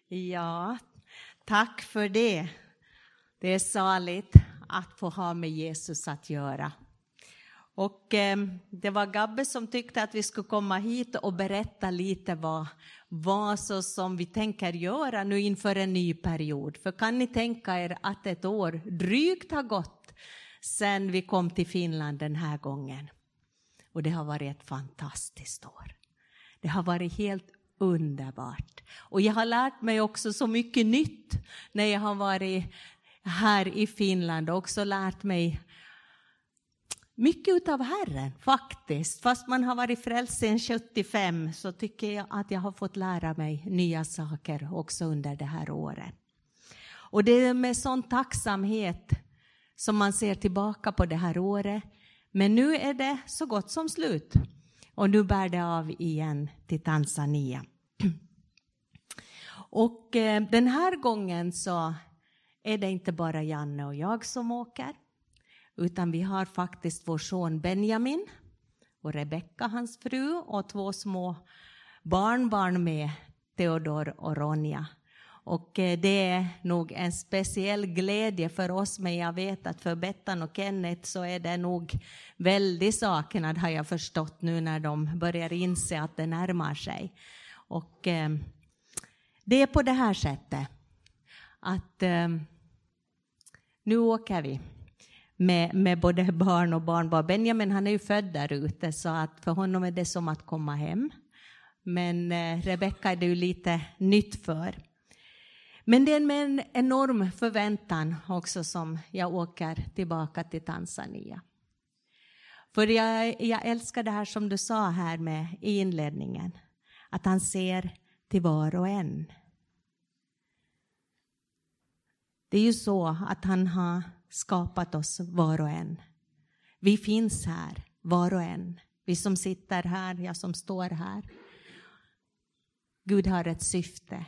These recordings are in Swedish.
Ja, tack för det. Det är saligt att få ha med Jesus att göra. Och det var Gabbe som tyckte att vi skulle komma hit och berätta lite vad så som vi tänker göra nu inför en ny period. För kan ni tänka er att ett år drygt har gått sedan vi kom till Finland den här gången. Och det har varit ett fantastiskt år. Det har varit helt underbart. Och jag har lärt mig också så mycket nytt när jag har varit här i Finland. Och också lärt mig mycket av Herren faktiskt. Fast man har varit frälst sedan 75 så tycker jag att jag har fått lära mig nya saker också under det här året. Och det är med sån tacksamhet som man ser tillbaka på det här året. Men nu är det så gott som slut. Och nu bär det av igen till Tanzania. Och den här gången så är det inte bara Janne och jag som åker. Utan vi har faktiskt vår son Benjamin och Rebecka, hans fru, och 2 små barnbarn med, Theodor och Ronja. Och det är nog en speciell glädje för oss, men jag vet att för Bettan och Kenneth så är det nog väldigt saknad, har jag förstått nu när de börjar inse att det närmar sig. Och det är på det här sättet att nu åker vi med både barn och barnbarn. Benjamin, han är ju född där ute så att för honom är det som att komma hem. Men Rebecka är det ju lite nytt för. Men det är med en enorm förväntan också som jag åker tillbaka till Tanzania. För jag älskar det här som du sa här med i inledningen. Att han ser till var och en. Det är ju så att han har skapat oss var och en. Vi finns här var och en. Vi som sitter här, jag som står här. Gud har ett syfte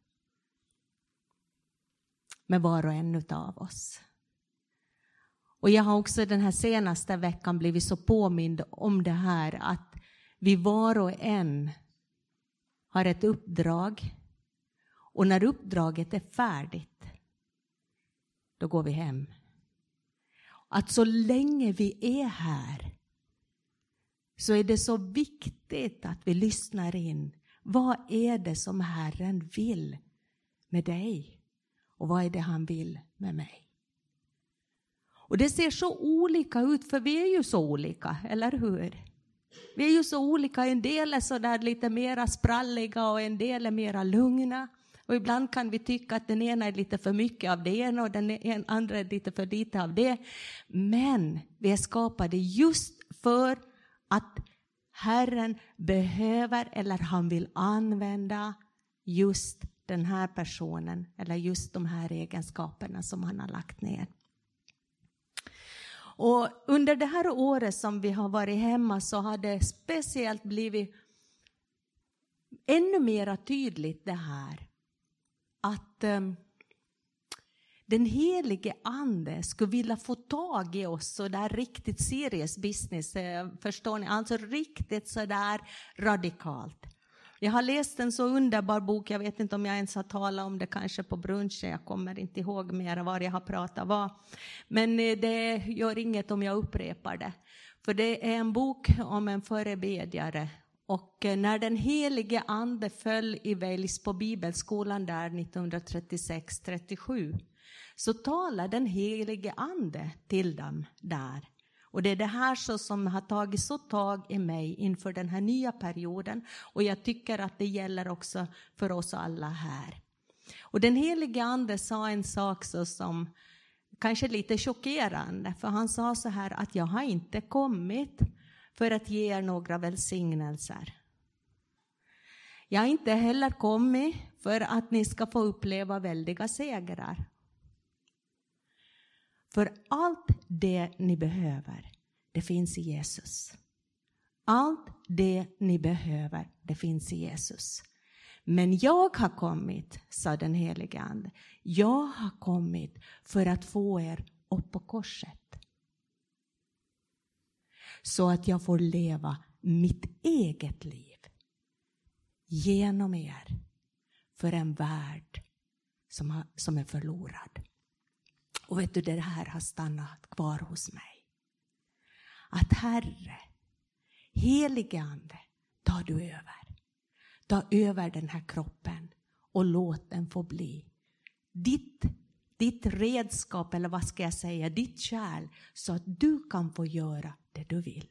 med var och en av oss. Och jag har också den här senaste veckan blivit så påmind om det här att vi var och en har ett uppdrag. Och när uppdraget är färdigt, då går vi hem. Att så länge vi är här så är det så viktigt att vi lyssnar in. Vad är det som Herren vill med dig? Och vad är det han vill med mig? Och det ser så olika ut, för vi är ju så olika, eller hur? Vi är ju så olika, en del är så där lite mera spralliga och en del är mera lugna. Och ibland kan vi tycka att den ena är lite för mycket av det ena och den andra är lite för lite av det. Men vi är skapade just för att Herren behöver eller han vill använda just den här personen eller just de här egenskaperna som han har lagt ner. Och under det här året som vi har varit hemma så har det speciellt blivit ännu mer tydligt det här. Att den helige ande skulle vilja få tag i oss så där riktigt serious business. Förstår ni? Alltså riktigt så där radikalt. Jag har läst en så underbar bok. Jag vet inte om jag ens har talat om det kanske på brunchen. Jag kommer inte ihåg mer vad jag har pratat om. Men det gör inget om jag upprepar det. För det är en bok om en förebedjare. Och när den helige ande föll i Wales på bibelskolan där 1936-37 så talade den helige ande till dem där. Och det är det här som har tagit så tag i mig inför den här nya perioden. Och jag tycker att det gäller också för oss alla här. Och den helige ande sa en sak så som kanske lite chockerande. För han sa så här att jag har inte kommit för att ge er några välsignelser. Jag har inte heller kommit för att ni ska få uppleva väldiga segrar. För allt det ni behöver, det finns i Jesus. Allt det ni behöver, det finns i Jesus. Men jag har kommit, sa den helige ande. Jag har kommit för att få er upp på korset. Så att jag får leva mitt eget liv genom er. för en värld som är förlorad. Och vet du, det här har stannat kvar hos mig. Att Herre, helige Ande, ta du över. Ta över den här kroppen och låt den få bli ditt redskap, eller vad ska jag säga, ditt kärl, så att du kan få göra det du vill.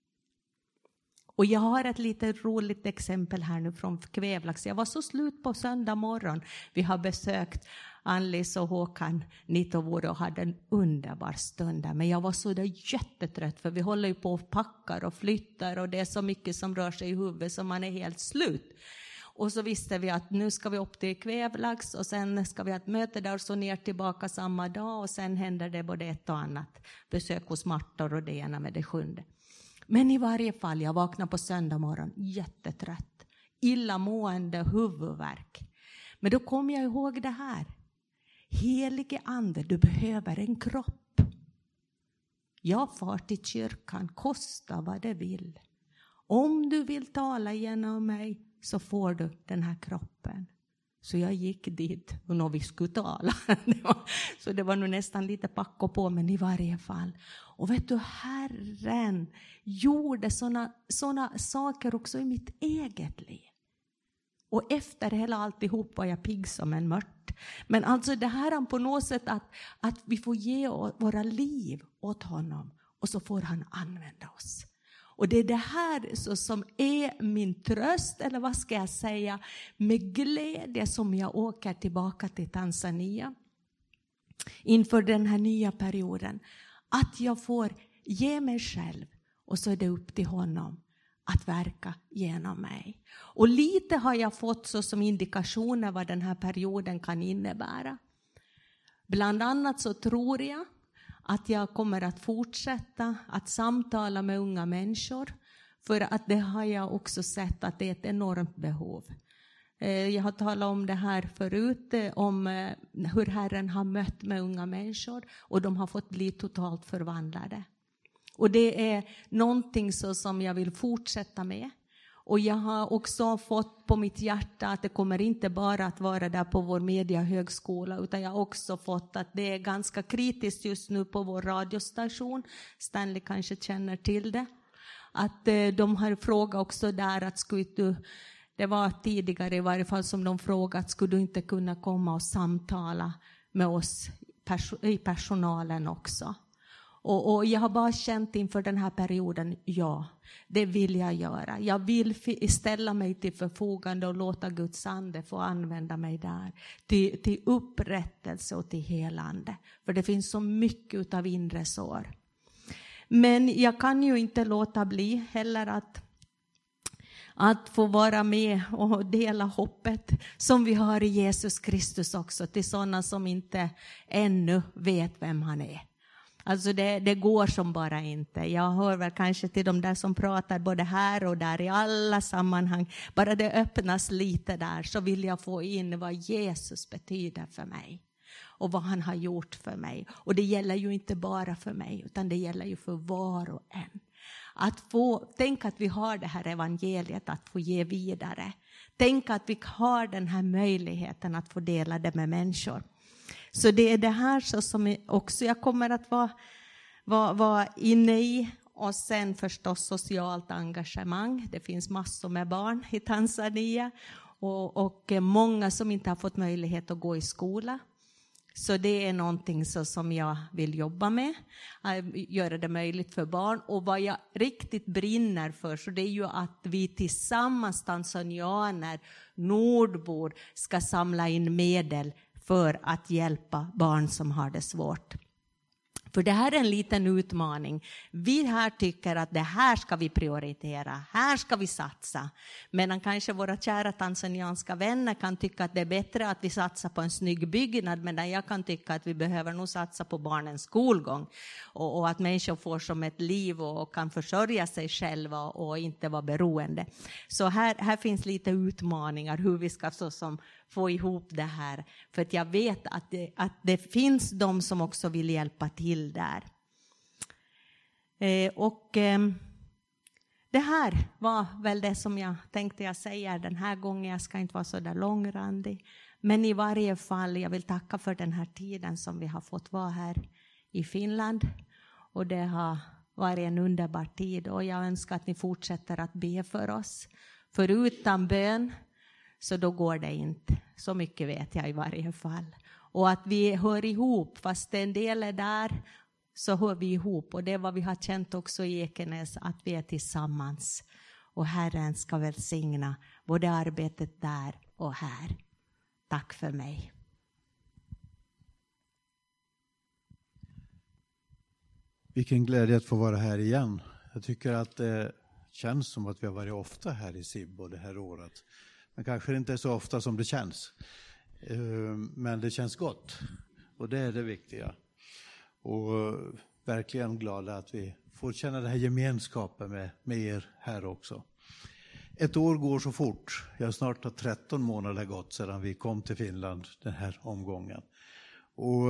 Och jag har ett lite roligt exempel här nu från Kvävlax. Jag var så slut på söndag morgon. Vi har besökt Anlis och Håkan Nitovore och hade en underbar stund där. Men jag var så där jättetrött, för vi håller ju på och packar och flyttar och det är så mycket som rör sig i huvudet så man är helt slut. Och så visste vi att nu ska vi upp till Kvävlax och sen ska vi ha ett möte där och så ner tillbaka samma dag. Och sen händer det både ett och annat. Besök hos Martor och det ena med det 7:e. Men i varje fall, jag vaknade på söndag morgon jättetrött. Illamående, huvudvärk. Men då kom jag ihåg det här. Helige Ande, du behöver en kropp. Jag far till kyrkan, kosta vad det vill. Om du vill tala genom mig så får du den här kroppen. Så jag gick dit och när vi skulle tala. Så det var nog nästan lite packo på, men i varje fall. Och vet du, Herren gjorde såna saker också i mitt eget liv. Och efter hela alltihop var jag pigg som en mört. Men alltså det här på något sätt att vi får ge våra liv åt honom. Och så får han använda oss. Och det är det här som är min tröst, eller vad ska jag säga, med glädje som jag åker tillbaka till Tanzania inför den här nya perioden. Att jag får ge mig själv och så är det upp till honom att verka genom mig. Och lite har jag fått så som indikationer vad den här perioden kan innebära. Bland annat så tror jag att jag kommer att fortsätta att samtala med unga människor. För att det har jag också sett att det är ett enormt behov. Jag har talat om det här förut. Om hur Herren har mött med unga människor. Och de har fått bli totalt förvandlade. Och det är någonting så som jag vill fortsätta med. Och jag har också fått på mitt hjärta att det kommer inte bara att vara där på vår mediahögskola. Utan jag har också fått att det är ganska kritiskt just nu på vår radiostation. Stanley kanske känner till det. Att de har frågat också där att det var tidigare i varje fall som de frågat att skulle du inte kunna komma och samtala med oss i personalen också. Och jag har bara känt inför den här perioden, ja, det vill jag göra. Jag vill ställa mig till förfogande och låta Guds ande få använda mig där. Till upprättelse och till helande. För det finns så mycket av inre sår. Men jag kan ju inte låta bli heller att få vara med och dela hoppet som vi har i Jesus Kristus också. Till sådana som inte ännu vet vem han är. Alltså det går som bara inte. Jag hör väl kanske till de där som pratar både här och där i alla sammanhang. Bara det öppnas lite där så vill jag få in vad Jesus betyder för mig. Och vad han har gjort för mig. Och det gäller ju inte bara för mig utan det gäller ju för var och en. Tänk att vi har det här evangeliet att få ge vidare. Tänk att vi har den här möjligheten att få dela det med människor. Så det är det här så som också jag kommer att vara inne i. Och sen förstås socialt engagemang. Det finns massor med barn i Tanzania. Och många som inte har fått möjlighet att gå i skola. Så det är någonting som jag vill jobba med. Göra det möjligt för barn. Och vad jag riktigt brinner för så det är ju att vi tillsammans tanzanianer, nordbor, ska samla in medel för att hjälpa barn som har det svårt. För det här är en liten utmaning. Vi här tycker att det här ska vi prioritera. Här ska vi satsa. Medan kanske våra kära tanzanianska vänner kan tycka att det är bättre att vi satsar på en snygg byggnad. Medan jag kan tycka att vi behöver nog satsa på barnens skolgång. Och att människor får som ett liv och kan försörja sig själva och inte vara beroende. Så här finns lite utmaningar hur vi ska få ihop det här. För att jag vet att det finns de som också vill hjälpa till där. Det här var väl det som jag tänkte jag säger den här gången. Jag ska inte vara så där långrandig. Men i varje fall, jag vill tacka för den här tiden som vi har fått vara här i Finland. Och det har varit en underbar tid. Och jag önskar att ni fortsätter att be för oss. För utan bön så då går det inte. Så mycket vet jag i varje fall. Och att vi hör ihop, fast en del är där så hör vi ihop. Och det är vad vi har känt också i Ekenäs, att vi är tillsammans. Och Herren ska välsigna både arbetet där och här. Tack för mig. Vilken glädje att få vara här igen. Jag tycker att det känns som att vi har varit ofta här i Sibbo det här året. Men kanske inte så ofta som det känns. Men det känns gott. Och det är det viktiga. Och verkligen glada att vi får känna den här gemenskapen med er här också. Ett år går så fort. Jag har snart 13 månader gått sedan vi kom till Finland den här omgången. Och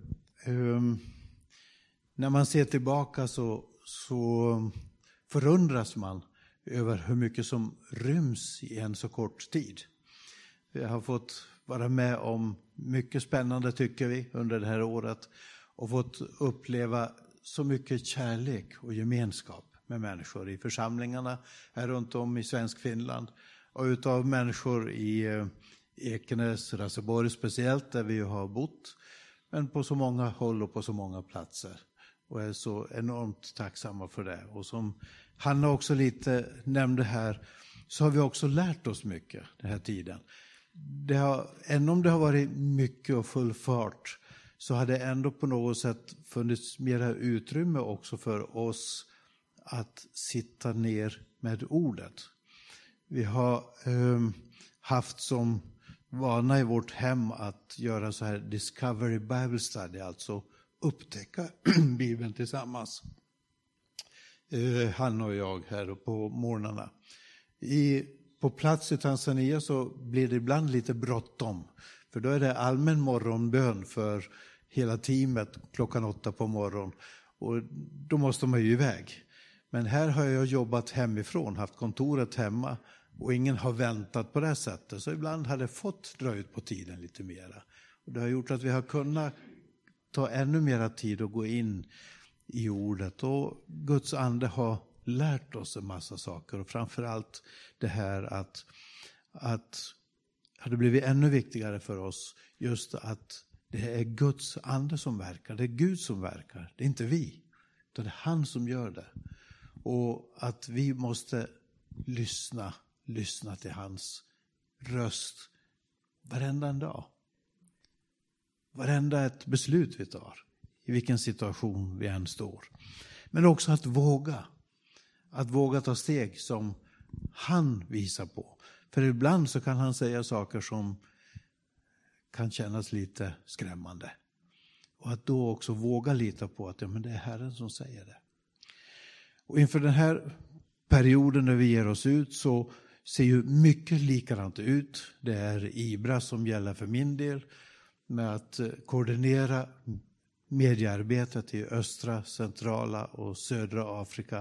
när man ser tillbaka så förundras man över hur mycket som ryms i en så kort tid. Vi har fått vara med om mycket spännande tycker vi under det här året. Och fått uppleva så mycket kärlek och gemenskap med människor i församlingarna här runt om i svensk Finland. Och utav människor i Ekenäs, Raseborg speciellt där vi har bott. Men på så många håll och på så många platser. Och är så enormt tacksamma för det. Och som Hanna också lite nämnde här så har vi också lärt oss mycket den här tiden. Även om det har varit mycket och full fart så har det ändå på något sätt funnits mera utrymme också för oss att sitta ner med ordet. Vi har haft som vana i vårt hem att göra så här Discovery Bible Study, alltså upptäcka Bibeln tillsammans. Han och jag här på morgnarna. På plats i Tanzania så blir det ibland lite bråttom. För då är det allmän morgonbön för hela teamet 8:00 på morgonen. Och då måste man ju iväg. Men här har jag jobbat hemifrån, haft kontoret hemma. Och ingen har väntat på det sättet. Så ibland har det fått dra ut på tiden lite mera. Och det har gjort att vi har kunnat ta ännu mera tid att gå in i ordet. Och Guds ande har lärt oss en massa saker. Och framförallt det här att hade blivit ännu viktigare för oss just att det är Guds ande som verkar. Det är Gud som verkar. Det är inte vi. Utan det är han som gör det. Och att vi måste lyssna till hans röst varenda dag. Varenda ett beslut vi tar. I vilken situation vi än står. Men också att våga ta steg som han visar på. För ibland så kan han säga saker som kan kännas lite skrämmande. Och att då också våga lita på att men det är Herren som säger det. Och inför den här perioden när vi ger oss ut så ser ju mycket likadant ut. Det är IBRA som gäller för min del med att koordinera mediearbetet i östra, centrala och södra Afrika.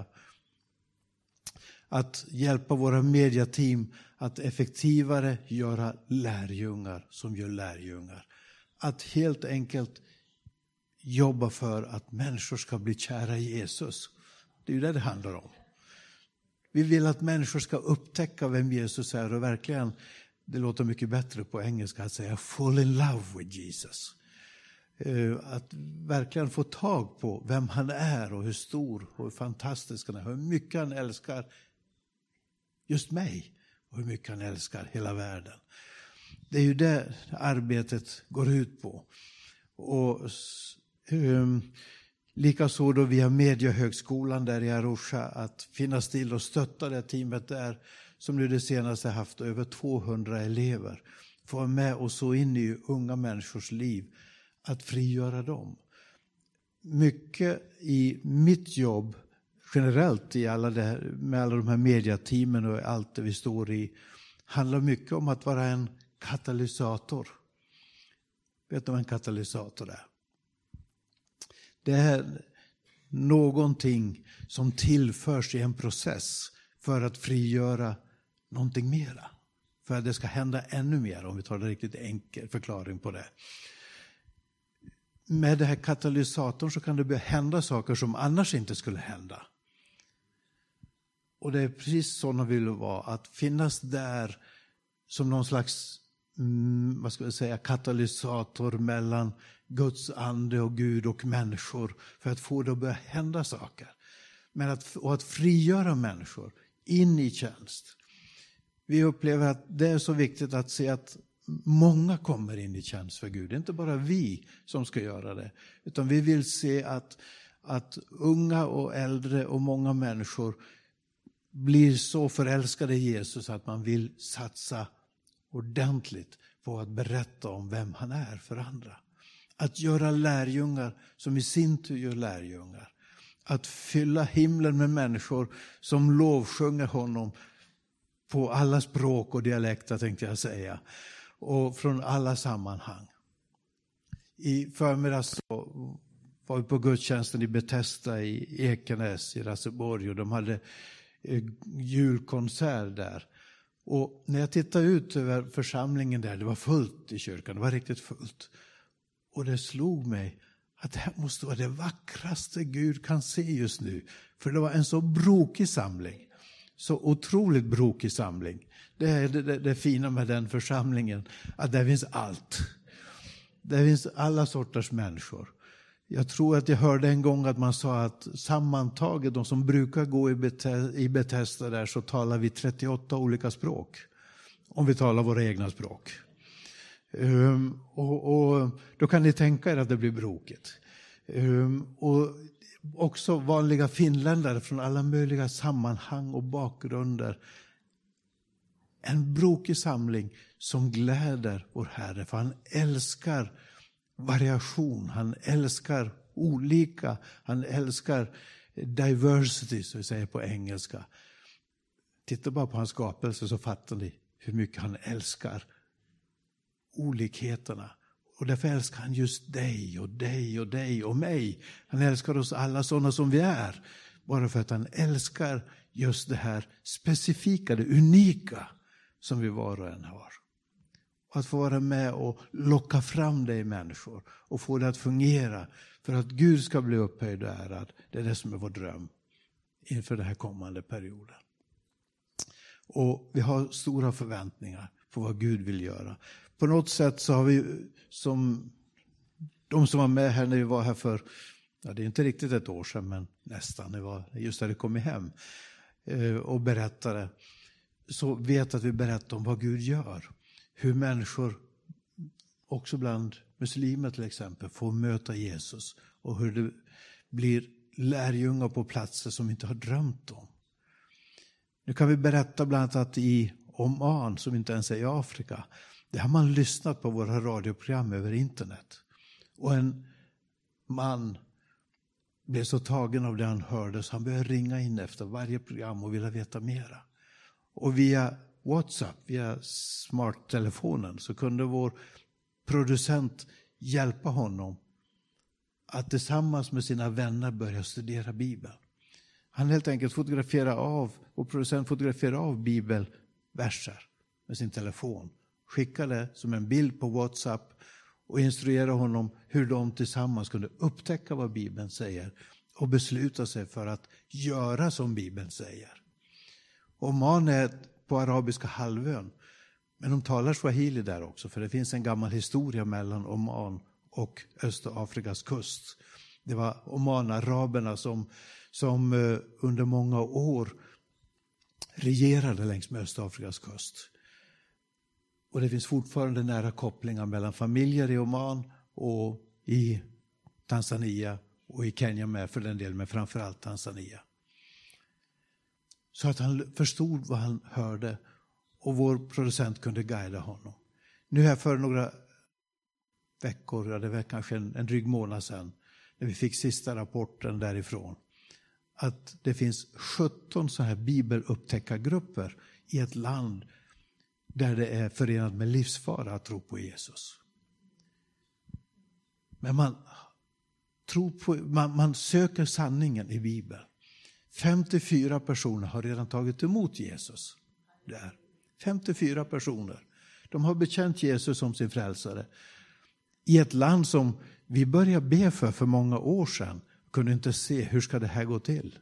Att hjälpa våra mediateam att effektivare göra lärjungar som gör lärjungar. Att helt enkelt jobba för att människor ska bli kära i Jesus. Det är ju det handlar om. Vi vill att människor ska upptäcka vem Jesus är och verkligen, det låter mycket bättre på engelska att säga fall in love with Jesus. Att verkligen få tag på vem han är och hur stor och hur fantastisk han är. Hur mycket han älskar just mig och hur mycket han älskar hela världen. Det är ju det arbetet går ut på. Och likaså då via Mediehögskolan där i Arusha att finnas till och stötta det teamet där som nu det senaste haft över 200 elever. Få vara med och så in i unga människors liv att frigöra dem. Mycket i mitt jobb generellt i med alla de här mediateamen och allt det vi står i handlar mycket om att vara en katalysator. Vet du vad en katalysator är? Det är någonting som tillförs i en process för att frigöra någonting mera. För att det ska hända ännu mer, om vi tar en riktigt enkel förklaring på det. Med det här katalysatorn så kan det börja hända saker som annars inte skulle hända. Och det är precis så de vill vara, att finnas där som någon slags katalysator mellan Guds ande och Gud och människor, för att få det att börja hända saker. Och att frigöra människor in i tjänst. Vi upplever att det är så viktigt att se att många kommer in i tjänst för Gud. Det är inte bara vi som ska göra det, utan vi vill se att unga och äldre och många människor blir så förälskade i Jesus att man vill satsa ordentligt på att berätta om vem han är för andra. Att göra lärjungar som i sin tur gör lärjungar. Att fylla himlen med människor som lovsjunger honom på alla språk och dialekter, tänkte jag säga. Och från alla sammanhang. I förmiddags så var vi på gudstjänsten i Bethesda i Ekenäs i Raseborg, och de hade julkonsert där. Och när jag tittade ut över församlingen där, det var fullt i kyrkan, det var riktigt fullt. Och det slog mig att det här måste vara det vackraste Gud kan se just nu. För det var en så brokig samling. Så otroligt brokig samling. Det är det fina med den församlingen, att där finns allt. Där finns alla sorters människor. Jag tror att jag hörde en gång att man sa att sammantaget, de som brukar gå i Bethesda där, så talar vi 38 olika språk. Om vi talar våra egna språk. Och då kan ni tänka er att det blir brokigt. Och också vanliga finländare från alla möjliga sammanhang och bakgrunder. En brokig samling som gläder vår Herre, för han älskar variation, han älskar olika, han älskar diversity, så vi säger på engelska. Titta bara på hans skapelse så fattar ni hur mycket han älskar olikheterna. Och därför älskar han just dig och dig och dig och mig. Han älskar oss alla sådana som vi är. Bara för att han älskar just det här specifika, det unika som vi var och en har. Och att få vara med och locka fram dig människor och få det att fungera för att Gud ska bli upphöjd och ärad. Det är det som är vår dröm inför den här kommande perioden. Och vi har stora förväntningar på vad Gud vill göra. På något sätt så har vi, som de som var med här när vi var här för, ja, det är inte riktigt ett år sedan, men nästan, det var just när det kom hem och berättade, så vet att vi berättar om vad Gud gör. Hur människor, också bland muslimer till exempel, får möta Jesus. Och hur det blir lärjungar på platser som inte har drömt om. Nu kan vi berätta bland annat att i Oman, som inte ens är i Afrika, där har man lyssnat på våra radioprogram över internet. Och en man blev så tagen av det han hörde så han började ringa in efter varje program och ville veta mera. Och via WhatsApp, via smarttelefonen, så kunde vår producent hjälpa honom att tillsammans med sina vänner börja studera Bibeln. Han helt enkelt producent fotograferade av bibelverser med sin telefon. Skickade som en bild på WhatsApp och instruerade honom hur de tillsammans kunde upptäcka vad Bibeln säger och besluta sig för att göra som Bibeln säger. Oman är på arabiska halvön, men de talar swahili där också, för det finns en gammal historia mellan Oman och Östafrikas kust. Det var Oman-araberna som under många år regerade längs med Östafrikas kust. Och det finns fortfarande nära kopplingar mellan familjer i Oman och i Tanzania och i Kenya med, för den delen, men framförallt Tanzania. Så att han förstod vad han hörde och vår producent kunde guida honom. Nu här för några veckor, ja, det var kanske en dryg månad sedan, när vi fick sista rapporten därifrån, att det finns 17 så här bibelupptäckargrupper i ett land där det är förenat med livsfara att tro på Jesus. Men man söker sanningen i Bibeln. 54 personer har redan tagit emot Jesus. Där. 54 personer. De har bekänt Jesus som sin frälsare. I ett land som vi började be för många år sedan. Kunde inte se hur ska det här gå till.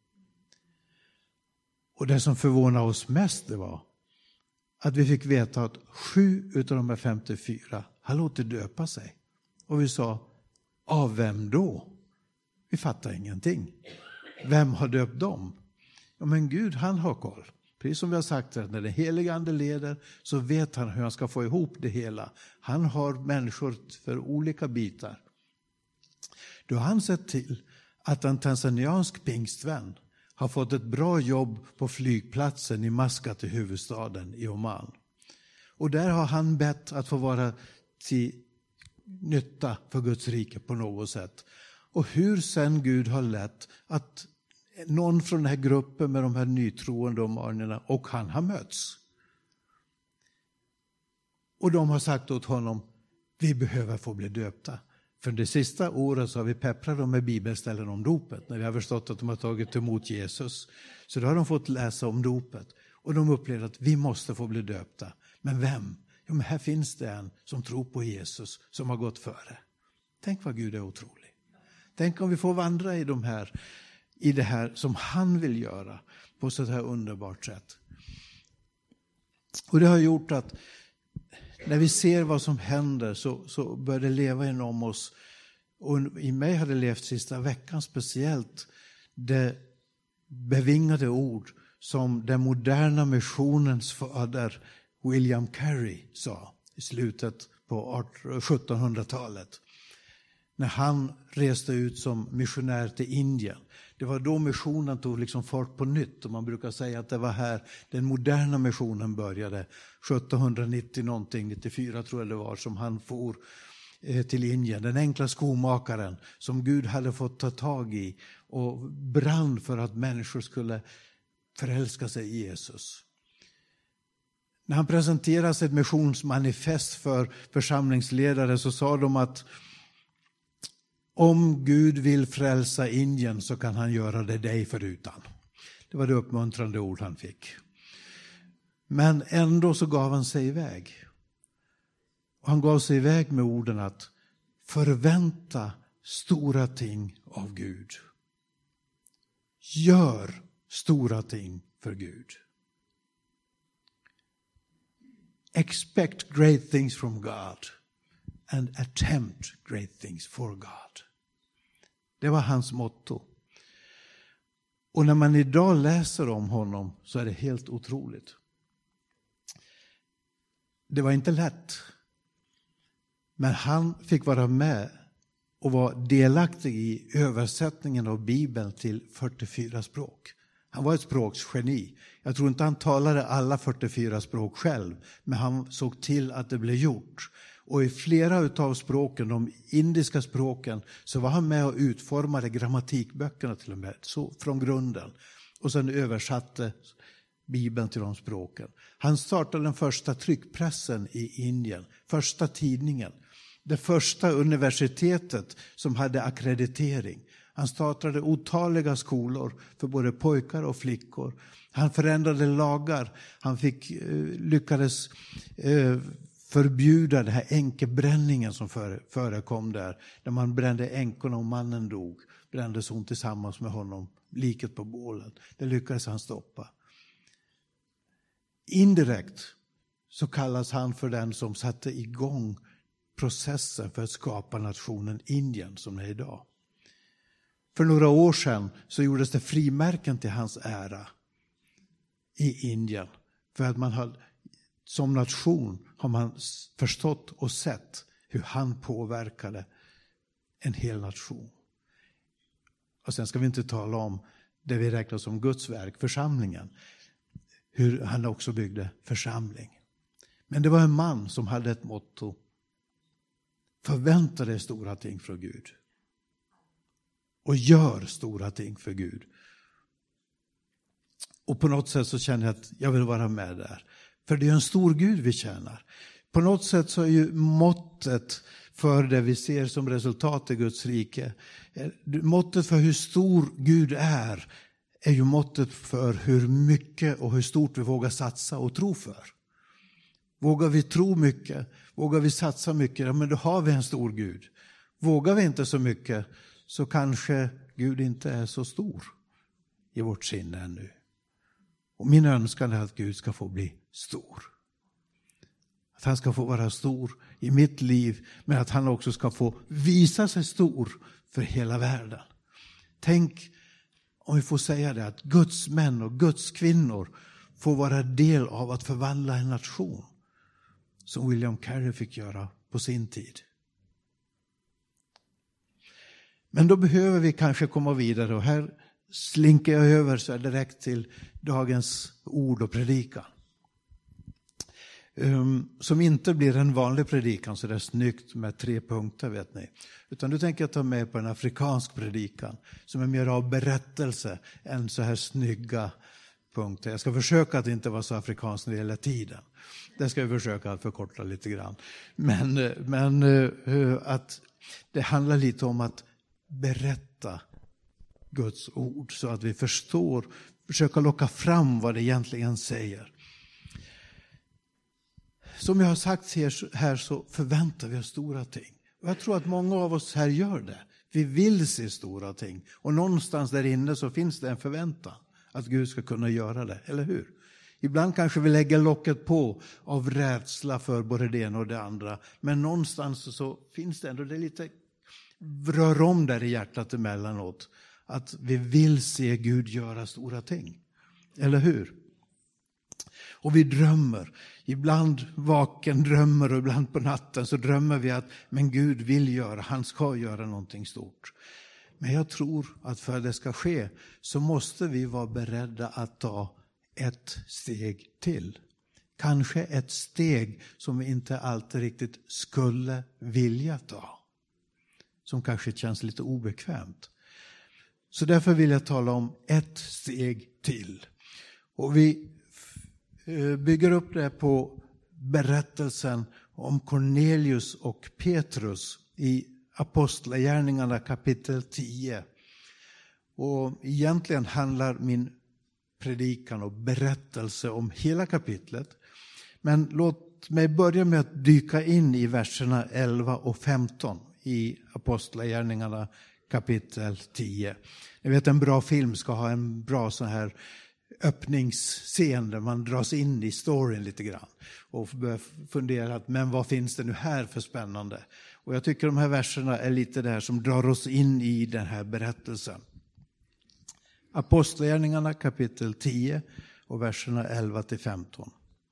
Och det som förvånade oss mest det var att vi fick veta att 7 utav de här 54 har låtit döpa sig. Och vi sa, av vem då? Vi fattar ingenting. Vem har döpt dem? Ja, men Gud, han har koll. Precis som vi har sagt, att när den heliga ande leder så vet han hur han ska få ihop det hela. Han har människor för olika bitar. Då har han sett till att en tanzaniansk pingstvän har fått ett bra jobb på flygplatsen i Muscat i huvudstaden i Oman. Och där har han bett att få vara till nytta för Guds rike på något sätt. Och hur sen Gud har lett att någon från den här gruppen med de här nytroende omanierna och han har mötts. Och de har sagt åt honom, vi behöver få bli döpta. För det sista året så har vi pepprat dem med bibelställen om dopet. När vi har förstått att de har tagit emot Jesus. Så då har de fått läsa om dopet. Och de upplever att vi måste få bli döpta. Men vem? Jo, men här finns det en som tror på Jesus som har gått före. Tänk vad Gud är otrolig. Tänk om vi får vandra i det här som han vill göra på så här underbart sätt. Och det har gjort att när vi ser vad som händer så börjar det leva inom oss. Och i mig har det levt sista veckan speciellt det bevingade ord som den moderna missionens fader William Carey sa i slutet på 1700-talet. När han reste ut som missionär till Indien. Det var då missionen tog liksom fart på nytt. Och man brukar säga att det var här den moderna missionen började. 1790 någonting, 94 tror jag det var, som han for till Indien. Den enkla skomakaren som Gud hade fått ta tag i. Och brann för att människor skulle förälska sig i Jesus. När han presenterade sitt missionsmanifest för församlingsledare så sa de att om Gud vill frälsa Indien så kan han göra det dig förutan. Det var det uppmuntrande ord han fick. Men ändå så gav han sig iväg. Och han gav sig iväg med orden att förvänta stora ting av Gud. Gör stora ting för Gud. Expect great things from God and attempt great things for God. Det var hans motto. Och när man idag läser om honom så är det helt otroligt. Det var inte lätt. Men han fick vara med och vara delaktig i översättningen av Bibeln till 44 språk. Han var ett språksgeni. Jag tror inte han talade alla 44 språk själv, men han såg till att det blev gjort. Och i flera utav språken, de indiska språken, så var han med och utformade grammatikböckerna till och med, så från grunden. Och sen översatte Bibeln till de språken. Han startade den första tryckpressen i Indien, första tidningen. Det första universitetet som hade akkreditering. Han startade otaliga skolor för både pojkar och flickor. Han förändrade lagar. Han lyckades förbjuda den här änkebränningen som förekom där. Där man brände änkorna och mannen dog. Brändes hon tillsammans med honom, liket på bålen. Det lyckades han stoppa. Indirekt så kallas han för den som satte igång processen för att skapa nationen Indien som det är idag. För några år sedan så gjordes det frimärken till hans ära i Indien. För att man har, som nation har man förstått och sett hur han påverkade en hel nation. Och sen ska vi inte tala om det vi räknar som Guds verk, församlingen. Hur han också byggde församling. Men det var en man som hade ett motto. Förvänta dig stora ting från Gud. Och gör stora ting för Gud. Och på något sätt så känner jag att jag vill vara med där. För det är en stor Gud vi tjänar. På något sätt så är ju måttet för det vi ser som resultat i Guds rike. Måttet för hur stor Gud är är ju måttet för hur mycket och hur stort vi vågar satsa och tro för. Vågar vi tro mycket, vågar vi satsa mycket, ja, men då har vi en stor Gud. Vågar vi inte så mycket så kanske Gud inte är så stor i vårt sinne ännu. Och min önskan är att Gud ska få bli stor. Att han ska få vara stor i mitt liv, men att han också ska få visa sig stor för hela världen. Tänk om vi får säga det, att Guds män och Guds kvinnor får vara del av att förvandla en nation. Som William Carey fick göra på sin tid. Men då behöver vi kanske komma vidare, och här slinker jag över så här direkt till dagens ord och predikan. Som inte blir en vanlig predikan så det är snyggt med 3 punkter, vet ni. Utan du tänker jag ta med på en afrikansk predikan som är mer av berättelse än så här snygga punkter. Jag ska försöka att inte vara så afrikansk när det gäller tiden. Det ska jag försöka att förkorta lite grann. Men att det handlar lite om att berätta Guds ord så att vi förstår, försöka locka fram vad det egentligen säger. Som jag har sagt här så förväntar vi oss stora ting. Och jag tror att många av oss här gör det. Vi vill se stora ting. Och någonstans där inne så finns det en förväntan att Gud ska kunna göra det, eller hur? Ibland kanske vi lägger locket på av rädsla för både det ena och det andra. Men någonstans så finns det ändå, det lite rör om där i hjärtat emellanåt. Att vi vill se Gud göra stora ting, eller hur? Och vi drömmer, ibland vaken drömmer och ibland på natten så drömmer vi att men Gud vill göra, han ska göra någonting stort. Men jag tror att för att det ska ske så måste vi vara beredda att ta ett steg till. Kanske ett steg som vi inte alltid riktigt skulle vilja ta. Som kanske känns lite obekvämt. Så därför vill jag tala om ett steg till. Och vi bygger upp det på berättelsen om Cornelius och Petrus i Apostlagärningarna kapitel 10. Och egentligen handlar min predikan och berättelse om hela kapitlet. Men låt mig börja med att dyka in i verserna 11 och 15 i Apostlagärningarna kapitel 10. Jag vet en bra film ska ha en bra så här öppningsscen där man dras in i storyn lite grann och börjar fundera att men vad finns det nu här för spännande? Och jag tycker de här verserna är lite det här som drar oss in i den här berättelsen. Apostlagärningarna kapitel 10 och verserna 11 till 15.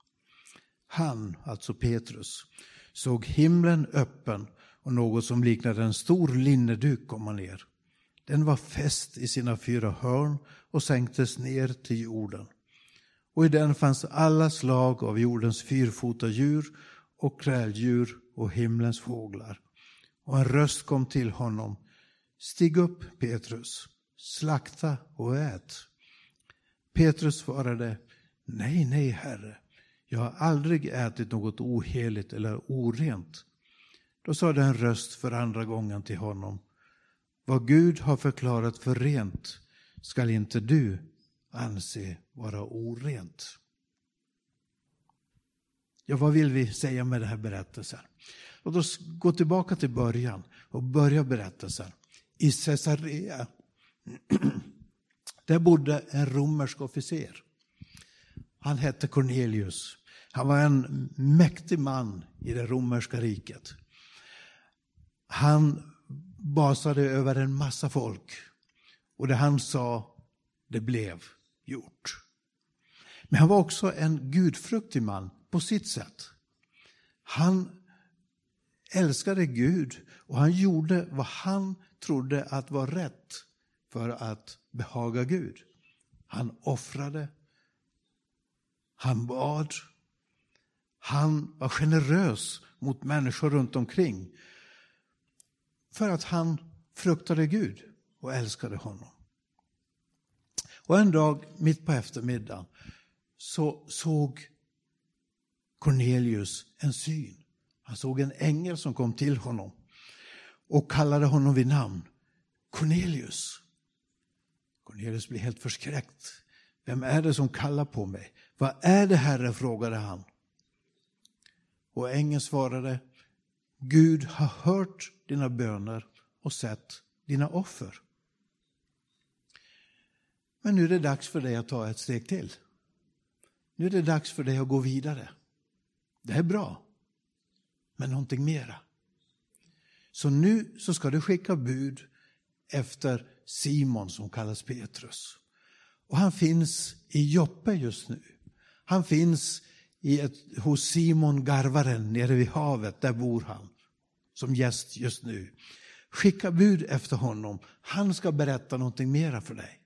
Han, alltså Petrus, såg himlen öppen och något som liknade en stor linneduk komma ner. Den var fäst i sina 4 hörn och sänktes ner till jorden. Och i den fanns alla slag av jordens 4-fota djur och kräldjur och himlens fåglar. Och en röst kom till honom. Stig upp, Petrus, slakta och ät. Petrus svarade, nej, Herre. Jag har aldrig ätit något oheligt eller orent. Då sa det en röst för andra gången till honom. Vad Gud har förklarat för rent skall inte du anse vara orent. Ja, vad vill vi säga med den här berättelsen? Låt oss gå tillbaka till början och börja berättelsen. I Caesarea, där bodde en romersk officer. Han hette Cornelius. Han var en mäktig man i det romerska riket. Han basade över en massa folk. Och det han sa, det blev gjort. Men han var också en gudfruktig man på sitt sätt. Han älskade Gud och han gjorde vad han trodde att var rätt för att behaga Gud. Han offrade. Han bad. Han var generös mot människor runt omkring. För att han fruktade Gud och älskade honom. Och en dag mitt på eftermiddagen så såg Cornelius en syn. Han såg en ängel som kom till honom och kallade honom vid namn. Cornelius. Cornelius blir helt förskräckt. Vem är det som kallar på mig? Vad är det, Herre, frågade han. Och ängeln svarade, Gud har hört dina böner och sett dina offer. Men nu är det dags för dig att ta ett steg till. Nu är det dags för dig att gå vidare. Det är bra, men någonting mera. Så nu så ska du skicka bud efter Simon som kallas Petrus. Och han finns i Joppe just nu. Han finns hos Simon garvaren nere vid havet. Där bor han som gäst just nu. Skicka bud efter honom. Han ska berätta någonting mera för dig.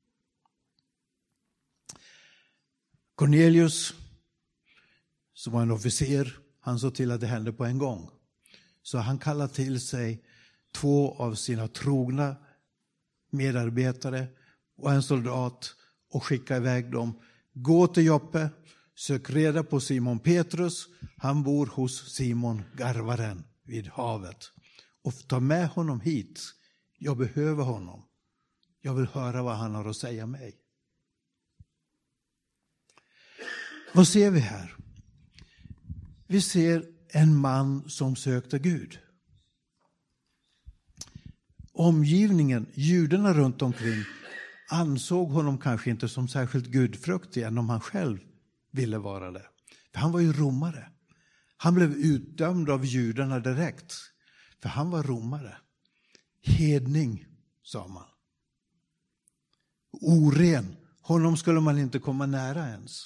Cornelius, som var en officer, han såg till att det hände på en gång. Så han kallade till sig 2 av sina trogna medarbetare och en soldat och skickade iväg dem. Gå till Joppe, sök reda på Simon Petrus. Han bor hos Simon garvaren vid havet. Och ta med honom hit. Jag behöver honom. Jag vill höra vad han har att säga mig. Vad ser vi här? Vi ser en man som sökte Gud. Omgivningen, judarna runt omkring, ansåg honom kanske inte som särskilt gudfruktig än om han själv ville vara det. För han var ju romare. Han blev utdömd av judarna direkt. För han var romare. Hedning, sa man. Oren. Honom skulle man inte komma nära ens.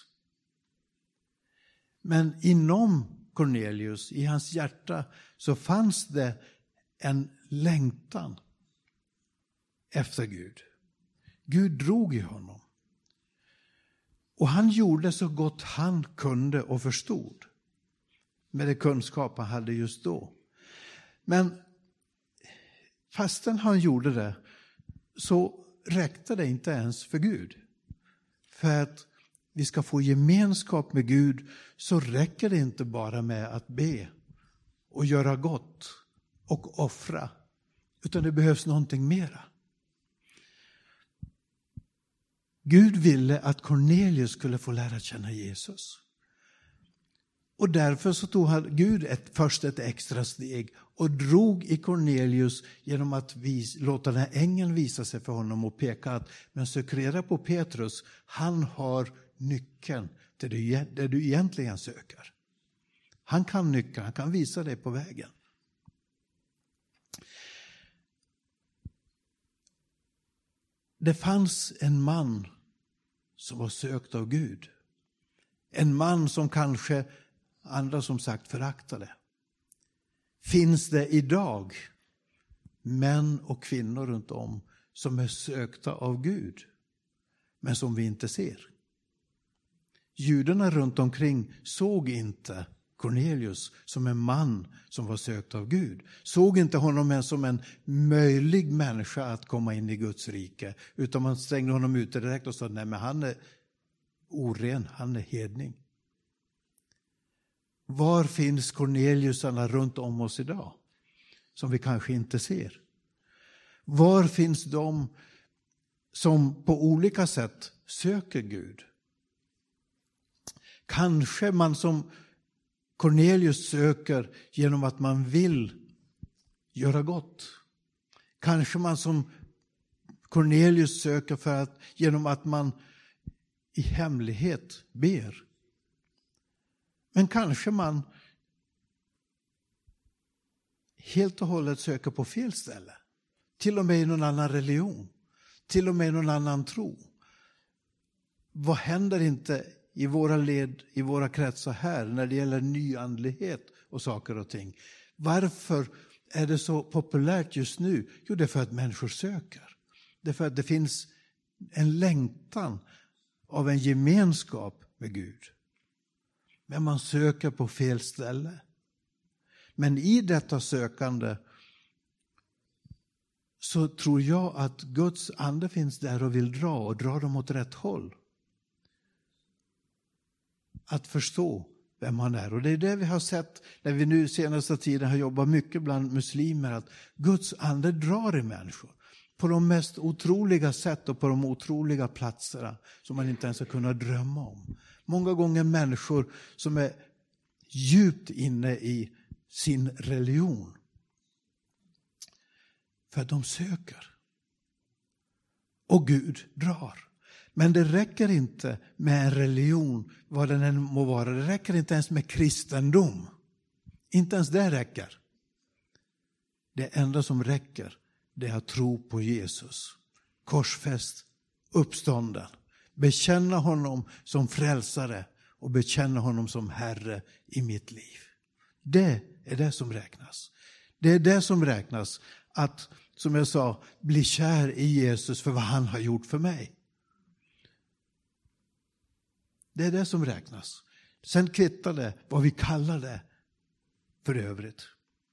Men inom Cornelius, i hans hjärta, så fanns det en längtan efter Gud. Gud drog i honom. Och han gjorde så gott han kunde och förstod. Med det kunskap han hade just då. Men fastän han gjorde det så räckte det inte ens för Gud. För att vi ska få gemenskap med Gud så räcker det inte bara med att be och göra gott och offra. Utan det behövs någonting mera. Gud ville att Cornelius skulle få lära känna Jesus. Och därför så tog Gud först ett extra steg och drog i Cornelius genom att låta den här ängeln visa sig för honom och peka att men sök reda på Petrus, han har nyckeln till det du egentligen söker. Han kan nyckeln, han kan visa dig på vägen. Det fanns en man som var sökt av Gud. En man som kanske andra som sagt föraktade. Finns det idag män och kvinnor runt om som är sökta av Gud men som vi inte ser? Judarna runt omkring såg inte Cornelius som en man som var sökt av Gud. Såg inte honom som en möjlig människa att komma in i Guds rike. Utan man stängde honom ute direkt och sa nej, men han är oren, han är hedning. Var finns Corneliusarna runt om oss idag? Som vi kanske inte ser. Var finns de som på olika sätt söker Gud? Kanske man som Cornelius söker genom att man vill göra gott. Kanske man som Cornelius söker genom att man i hemlighet ber. Men kanske man helt och hållet söker på fel ställe. Till och med i någon annan religion. Till och med i någon annan tro. Vad händer inte i våra led, i våra kretsar här när det gäller nyandlighet och saker och ting? Varför är det så populärt just nu? Jo, det är för att människor söker. Det är för att det finns en längtan av en gemenskap med Gud. Men man söker på fel ställe. Men i detta sökande så tror jag att Guds ande finns där och vill dra dem åt rätt håll. Att förstå vem han är. Och det är det vi har sett när vi nu senaste tiden har jobbat mycket bland muslimer. Att Guds ande drar i människor. på de mest otroliga sätt och på de otroliga platserna som man inte ens har kunnat drömma om. Många gånger människor som är djupt inne i sin religion. För att de söker. Och Gud drar. Men det räcker inte med en religion, vad den än må vara. Det räcker inte ens med kristendom. Inte ens det räcker. Det enda som räcker, det är att tro på Jesus. Korsfäst, uppstånden. Bekänna honom som frälsare och bekänna honom som Herre i mitt liv. Det är det som räknas. Det är det som räknas. Att, som jag sa, bli kär i Jesus för vad han har gjort för mig. Det är det som räknas. Sen kvittar det vad vi kallar det för övrigt.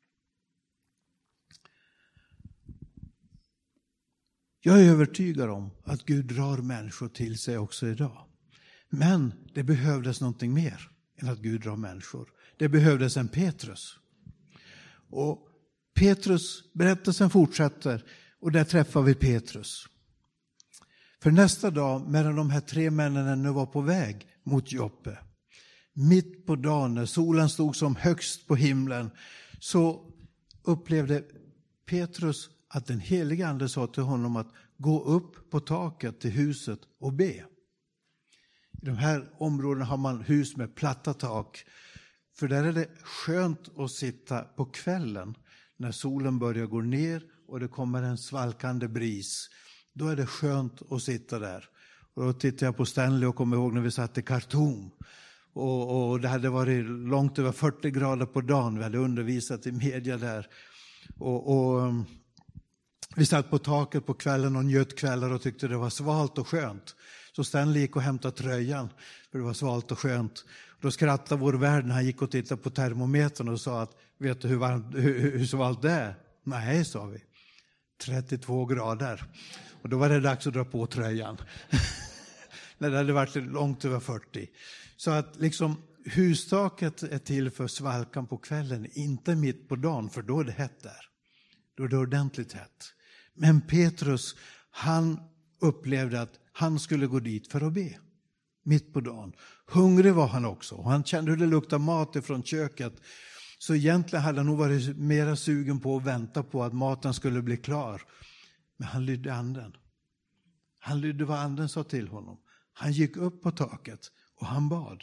Jag är övertygad om att Gud drar människor till sig också idag. Men det behövdes någonting mer än att Gud drar människor. Det behövdes en Petrus. Och Petrus, berättelsen fortsätter och där träffar vi Petrus. För nästa dag, medan de här 3 männen nu var på väg mot Joppe, mitt på dagen när solen stod som högst på himlen, så upplevde Petrus att den helige ande sa till honom att gå upp på taket till huset och be. I de här områdena har man hus med platta tak. För där är det skönt att sitta på kvällen när solen börjar gå ner och det kommer en svalkande bris. Då är det skönt att sitta där. Och då tittar jag på Stanley och kommer ihåg när vi satt i Khartoum. Och det hade varit långt över 40 grader på dagen. Vi hade undervisat i media där. Och vi satt på taket på kvällen och njöt kvällar och tyckte det var svalt och skönt. Så Stanley gick och hämtade tröjan för det var svalt och skönt. Då skrattade vår värd när han gick och tittade på termometern och sa att vet du hur svalt det är? Nej, sa vi. 32 grader. Och då var det dags att dra på tröjan. När det hade varit långt över 40. Så att liksom hustaket är till för svalkan på kvällen, inte mitt på dagen, för då är det hett där. Då är det ordentligt hett. Men Petrus, han upplevde att han skulle gå dit för att be. Mitt på dagen. Hungrig var han också. Och han kände hur det luktade mat ifrån köket. Så egentligen hade han nog varit mera sugen på att vänta på att maten skulle bli klar. Men han lydde anden. Han lydde vad anden sa till honom. Han gick upp på taket och han bad.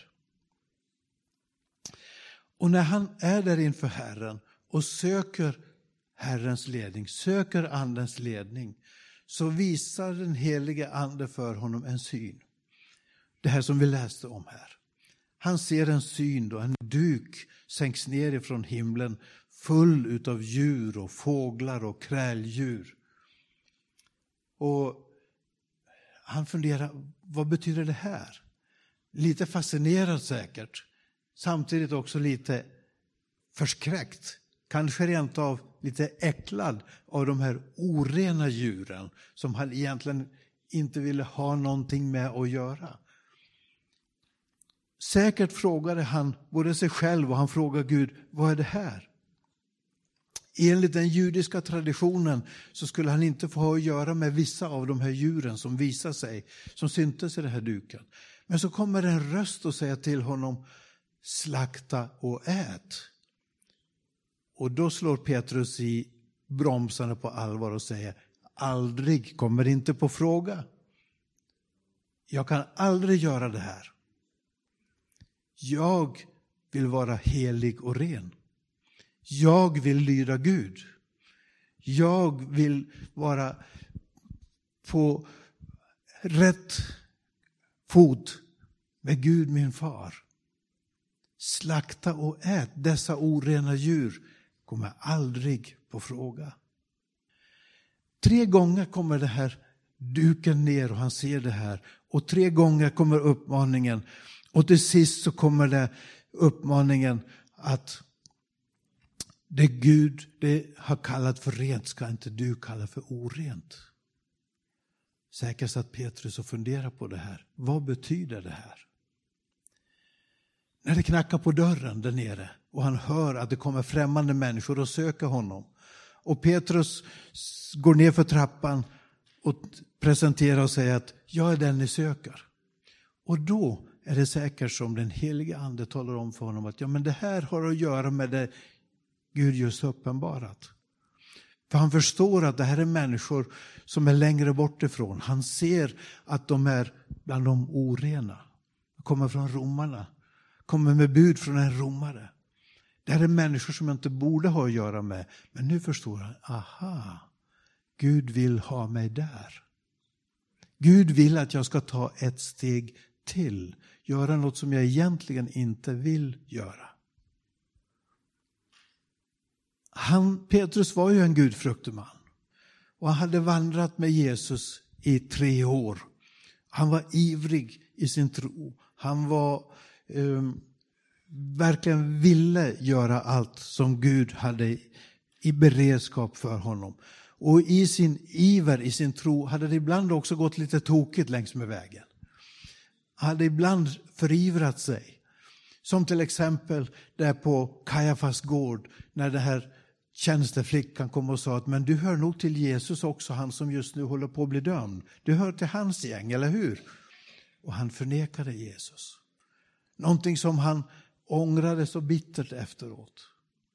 Och när han är där inför Herren och söker Herrens ledning, söker andens ledning, så visar den helige ande för honom en syn. Det här som vi läste om här. Han ser en syn då en duk sänks ner ifrån himlen full utav djur och fåglar och kräldjur. Och han funderar, vad betyder det här? Lite fascinerad säkert. Samtidigt också lite förskräckt. Kanske rent av lite äcklad av de här orena djuren som han egentligen inte ville ha någonting med att göra. Säkert frågade han både sig själv och han frågade Gud, vad är det här? Enligt den judiska traditionen så skulle han inte få ha att göra med vissa av de här djuren som visar sig, som syntes i den här duken. Men så kommer en röst och säger till honom, slakta och ät. Och då slår Petrus i bromsarna på allvar och säger, aldrig, kommer inte på fråga. Jag kan aldrig göra det här. Jag vill vara helig och ren. Jag vill lyda Gud. Jag vill vara på rätt fot med Gud min far. Slakta och ät dessa orena djur kommer aldrig på fråga. 3 gånger kommer det här duken ner och han ser det här. Och 3 gånger kommer uppmaningen. Och till sist så kommer det uppmaningen att det Gud det har kallat för rent ska inte du kalla för orent. Säkert satt Petrus och funderar på det här. Vad betyder det här? När det knackar på dörren där nere och han hör att det kommer främmande människor och söker honom. Och Petrus går ner för trappan och presenterar och säger att jag är den ni söker. Och då är det säkert som den heliga ande talar om för honom att ja, men det här har att göra med det Gud just uppenbarat. För han förstår att det här är människor som är längre bort ifrån. Han ser att de är bland de orena. De kommer från romarna. Kommer med bud från en romare. Det här är människor som jag inte borde ha att göra med. Men nu förstår han, aha, Gud vill ha mig där. Gud vill att jag ska ta ett steg till. Göra något som jag egentligen inte vill göra. Petrus var ju en gudfruktig man. Och han hade vandrat med Jesus i 3 år. Han var ivrig i sin tro. Han var verkligen ville göra allt som Gud hade i beredskap för honom. Och i sin iver, i sin tro, hade det ibland också gått lite tokigt längs med vägen. Han hade ibland förivrat sig. Som till exempel där på Kajafas gård, när det här tjänsteflickan kom och sa att men du hör nog till Jesus också, han som just nu håller på att bli dömd. Du hör till hans gäng, eller hur? Och han förnekade Jesus. Någonting som han ångrade så bittert efteråt.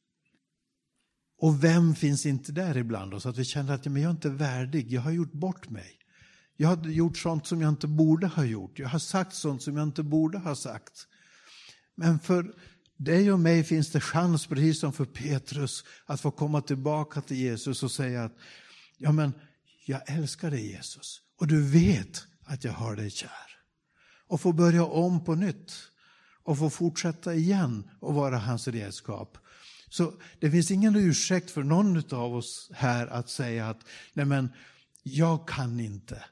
Och vem finns inte där ibland oss? Att vi känner att men jag är inte värdig, jag har gjort bort mig. Jag har gjort sånt som jag inte borde ha gjort. Jag har sagt sånt som jag inte borde ha sagt. Men för dig och mig finns det chans, precis som för Petrus, att få komma tillbaka till Jesus och säga att ja, men jag älskar dig Jesus. Och du vet att jag har dig kär. Och få börja om på nytt. Och få fortsätta igen och vara hans redskap. Så det finns ingen ursäkt för någon av oss här att säga att nej men jag kan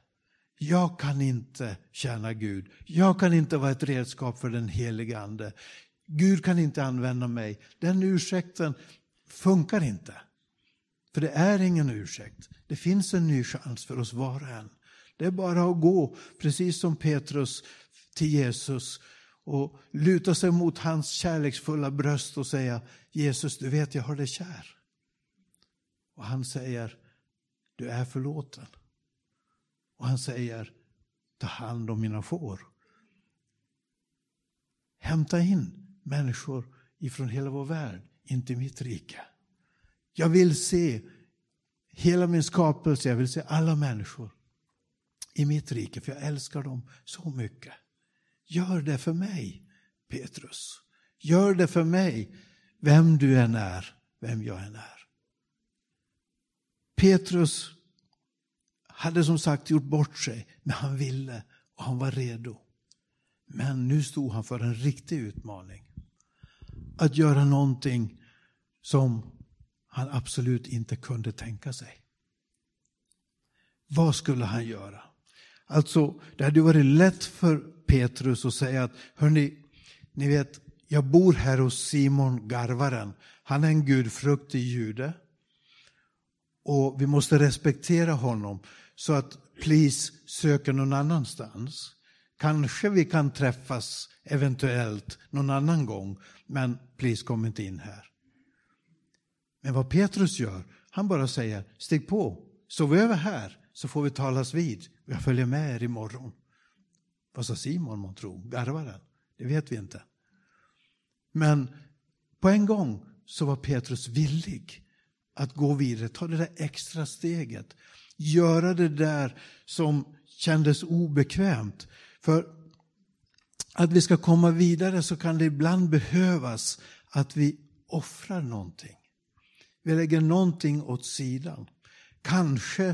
inte tjäna Gud. Jag kan inte vara ett redskap för den heliga ande. Gud kan inte använda mig. Den ursäkten funkar inte. För det är ingen ursäkt. Det finns en ny chans för oss var och en. Det är bara att gå, precis som Petrus, till Jesus och luta sig mot hans kärleksfulla bröst och säga Jesus, du vet jag har dig kär. Och han säger, du är förlåten. Och han säger, ta hand om mina får. Hämta in människor ifrån hela vår värld, inte mitt rike. Jag vill se hela min skapelse, jag vill se alla människor i mitt rike, för jag älskar dem så mycket. Gör det för mig, Petrus. Gör det för mig, vem du än är, vem jag än är. Petrus hade som sagt gjort bort sig, men han ville och han var redo. Men nu stod han för en riktig utmaning. Att göra någonting som han absolut inte kunde tänka sig. Vad skulle han göra? Alltså, det hade varit lätt för Petrus att säga att hörni, ni vet, jag bor här hos Simon Garvaren. Han är en gudfruktig jude. Och vi måste respektera honom. Så att please söka någon annanstans. Kanske vi kan träffas eventuellt någon annan gång. Men please kom inte in här. Men vad Petrus gör, han bara säger, stig på. Sov över här så får vi talas vid. Jag följer med er imorgon. Vad sa Simon man tror? Garvaren? Det vet vi inte. Men på en gång så var Petrus villig att gå vidare. Ta det där extra steget. Göra det där som kändes obekvämt. För att vi ska komma vidare så kan det ibland behövas att vi offrar någonting. Vi lägger någonting åt sidan. Kanske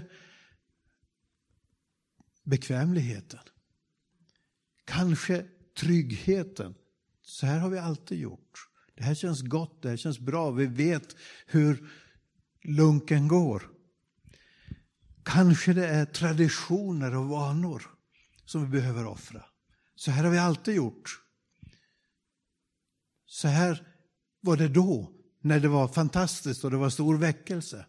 bekvämligheten. Kanske tryggheten. Så här har vi alltid gjort. Det här känns gott, det här känns bra. Vi vet hur lunken går. Kanske det är traditioner och vanor som vi behöver offra. Så här har vi alltid gjort. Så här var det då, när det var fantastiskt och det var stor väckelse.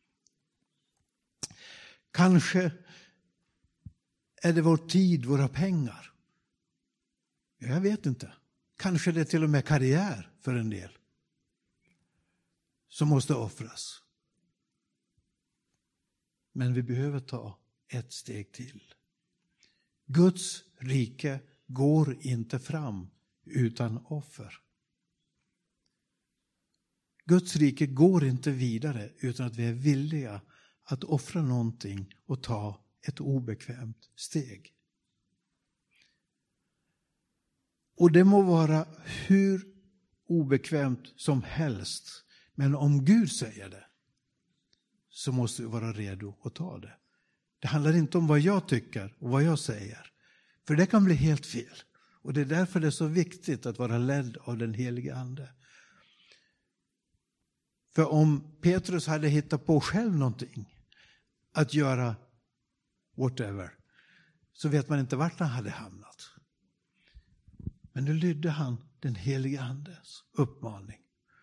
Kanske är det vår tid, våra pengar. Jag vet inte. Kanske det är till och med karriär för en del som måste offras. Men vi behöver ta ett steg till. Guds rike går inte fram utan offer. Guds rike går inte vidare utan att vi är villiga att offra någonting och ta ett obekvämt steg. Och det må vara hur obekvämt som helst, men om Gud säger det så måste vi vara redo att ta det. Det handlar inte om vad jag tycker och vad jag säger, för det kan bli helt fel. Och det är därför det är så viktigt att vara ledd av den helige Ande. För om Petrus hade hittat på själv någonting att göra whatever, så vet man inte vart han hade hamnat. Men nu lydde han den helige Andes uppmaning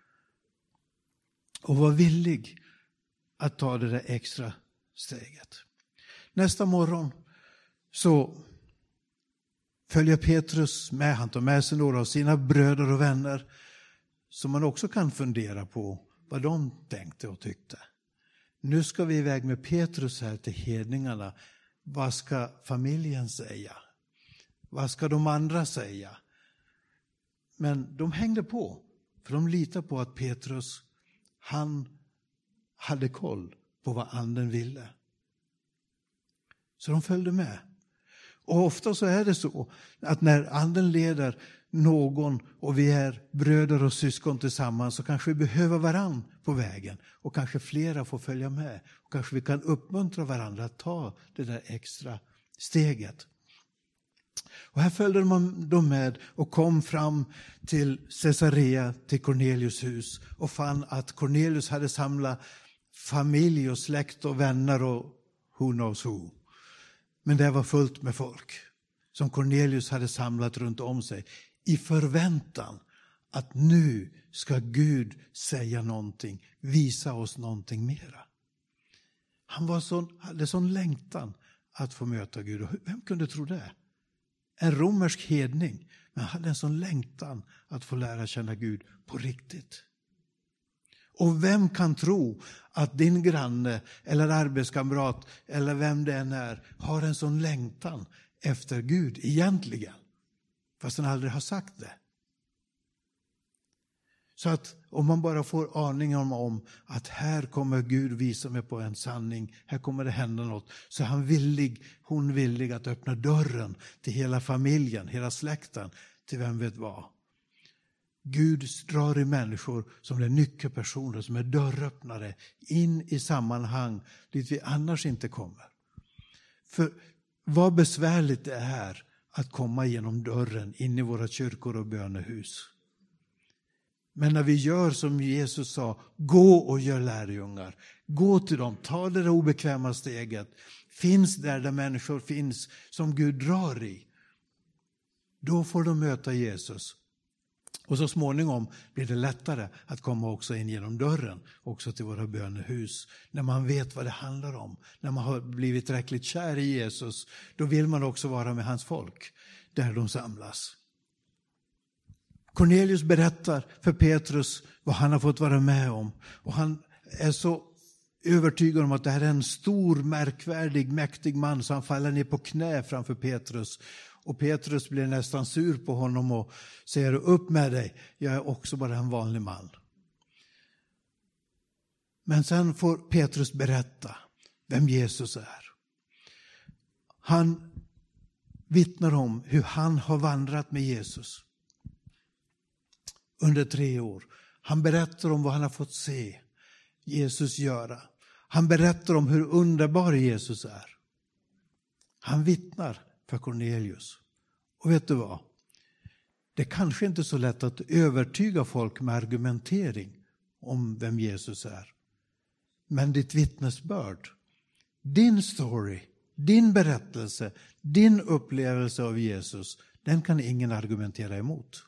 och var villig att ta det där extra steget. Nästa morgon så följer Petrus med. Han tar med sig några av sina bröder och vänner som man också kan fundera på vad de tänkte och tyckte. Nu ska vi iväg med Petrus här till hedningarna. Vad ska familjen säga? Vad ska de andra säga? Men de hängde på, för de litade på att Petrus, han hade koll på vad anden ville. Så de följde med. Och ofta så är det så att när anden leder någon och vi är bröder och syskon tillsammans, så kanske vi behöver varann på vägen. Och kanske flera får följa med. Och kanske vi kan uppmuntra varandra att ta det där extra steget. Och här följde de med och kom fram till Caesarea, till Cornelius hus. Och fann att Cornelius hade samlat familj och släkt och vänner och who knows who. Men det var fullt med folk som Cornelius hade samlat runt om sig i förväntan att nu ska Gud säga någonting, visa oss någonting mera. Han hade sån längtan att få möta Gud. Och vem kunde tro det? En romersk hedning, men han hade en sån längtan att få lära känna Gud på riktigt. Och vem kan tro att din granne eller arbetskamrat eller vem det än är har en sån längtan efter Gud egentligen, fast han aldrig har sagt det. Så att om man bara får aningen om att här kommer Gud visa mig på en sanning, här kommer det hända något, så är hon villig att öppna dörren till hela familjen, hela släkten, till vem vet vad. Gud drar i människor som är nyckelpersoner, som är dörröppnare in i sammanhang dit vi annars inte kommer. För vad besvärligt det är att komma genom dörren in i våra kyrkor och bönehus. Men när vi gör som Jesus sa, gå och gör lärjungar. Gå till dem, ta det obekväma steget. Finns där människor finns som Gud drar i. Då får de möta Jesus. Och så småningom blir det lättare att komma också in genom dörren, också till våra bönehus. När man vet vad det handlar om, när man har blivit tillräckligt kär i Jesus, då vill man också vara med hans folk där de samlas. Cornelius berättar för Petrus vad han har fått vara med om. Och han är så övertygad om att det här är en stor, märkvärdig, mäktig man, så han faller ner på knä framför Petrus. Och Petrus blir nästan sur på honom och säger, upp med dig, jag är också bara en vanlig man. Men sen får Petrus berätta vem Jesus är. Han vittnar om hur han har vandrat med Jesus under 3 år. Han berättar om vad han har fått se Jesus göra. Han berättar om hur underbar Jesus är. Han vittnar för Cornelius. Och vet du vad? Det kanske inte är så lätt att övertyga folk med argumentering om vem Jesus är. Men ditt vittnesbörd, din story, din berättelse, din upplevelse av Jesus, den kan ingen argumentera emot.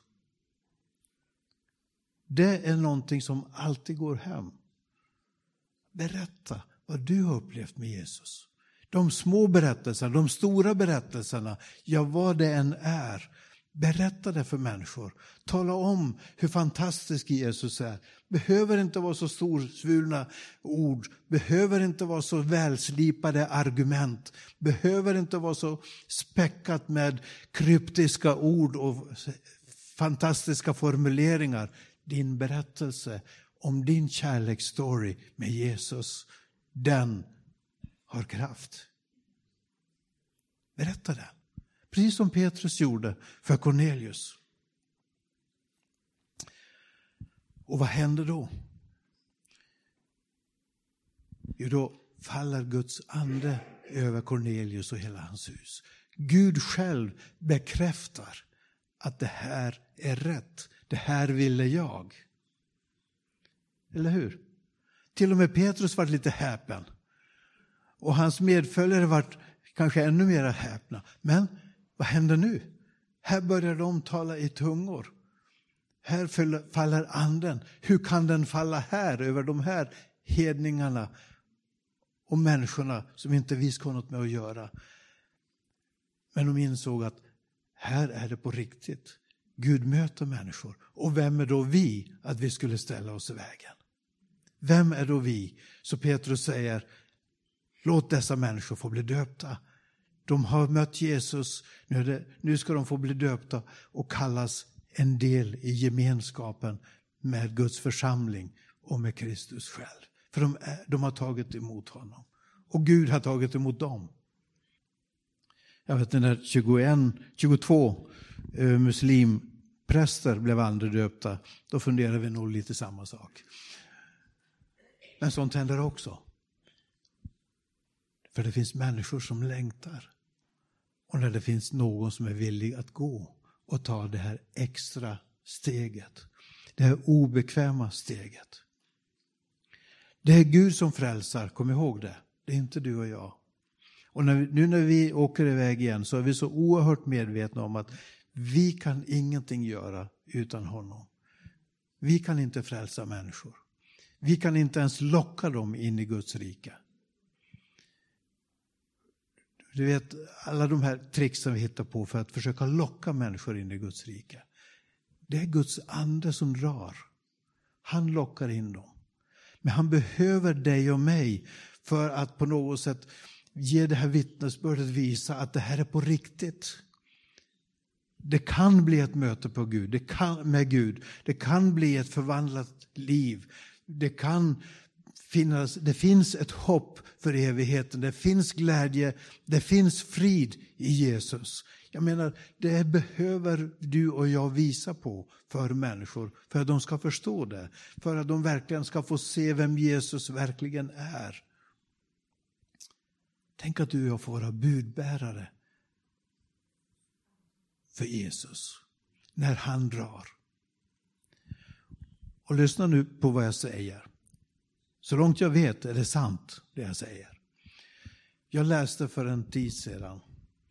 Det är någonting som alltid går hem. Berätta vad du har upplevt med Jesus. De små berättelserna, de stora berättelserna, ja vad det än är. Berätta det för människor. Tala om hur fantastisk Jesus är. Behöver inte vara så storsvulna ord. Behöver inte vara så välslipade argument. Behöver inte vara så späckat med kryptiska ord och fantastiska formuleringar. Din berättelse om din kärleksstory med Jesus, den har kraft. Berätta det. Precis som Petrus gjorde för Cornelius. Och vad händer då? Jo, då faller Guds ande över Cornelius och hela hans hus. Gud själv bekräftar att det här är rätt. Det här ville jag. Eller hur? Till och med Petrus var lite häpen. Och hans medföljare var kanske ännu mer häpna. Men vad händer nu? Här börjar de tala i tungor. Här faller anden. Hur kan den falla här över de här hedningarna och människorna som inte vi ska ha något med att göra? Men de insåg att här är det på riktigt. Gud möter människor. Och vem är då vi att vi skulle ställa oss i vägen? Vem är då vi? Så Petrus säger, låt dessa människor få bli döpta. De har mött Jesus, nu ska de få bli döpta och kallas en del i gemenskapen med Guds församling och med Kristus själv. För de har tagit emot honom. Och Gud har tagit emot dem. Jag vet när 22 muslimpräster blev andedöpta, då funderar vi nog lite samma sak. Men sånt händer också. För det finns människor som längtar. Och när det finns någon som är villig att gå och ta det här extra steget. Det här obekväma steget. Det är Gud som frälsar, kom ihåg det. Det är inte du och jag. Och när vi åker iväg igen så är vi så oerhört medvetna om att vi kan ingenting göra utan honom. Vi kan inte frälsa människor. Vi kan inte ens locka dem in i Guds rike. Du vet, alla de här tricksen vi hittar på för att försöka locka människor in i Guds rike. Det är Guds ande som drar. Han lockar in dem. Men han behöver dig och mig för att på något sätt ge det här vittnesbördet, visa att det här är på riktigt. Det kan bli ett möte på Gud, med Gud. Det kan bli ett förvandlat liv. Det finns ett hopp för evigheten. Det finns glädje. Det finns frid i Jesus. Jag menar, det behöver du och jag visa på för människor. För att de ska förstå det. För att de verkligen ska få se vem Jesus verkligen är. Tänk att du och jag får vara budbärare för Jesus. När han drar. Och lyssna nu på vad jag säger. Så långt jag vet är det sant det jag säger. Jag läste för en tid sedan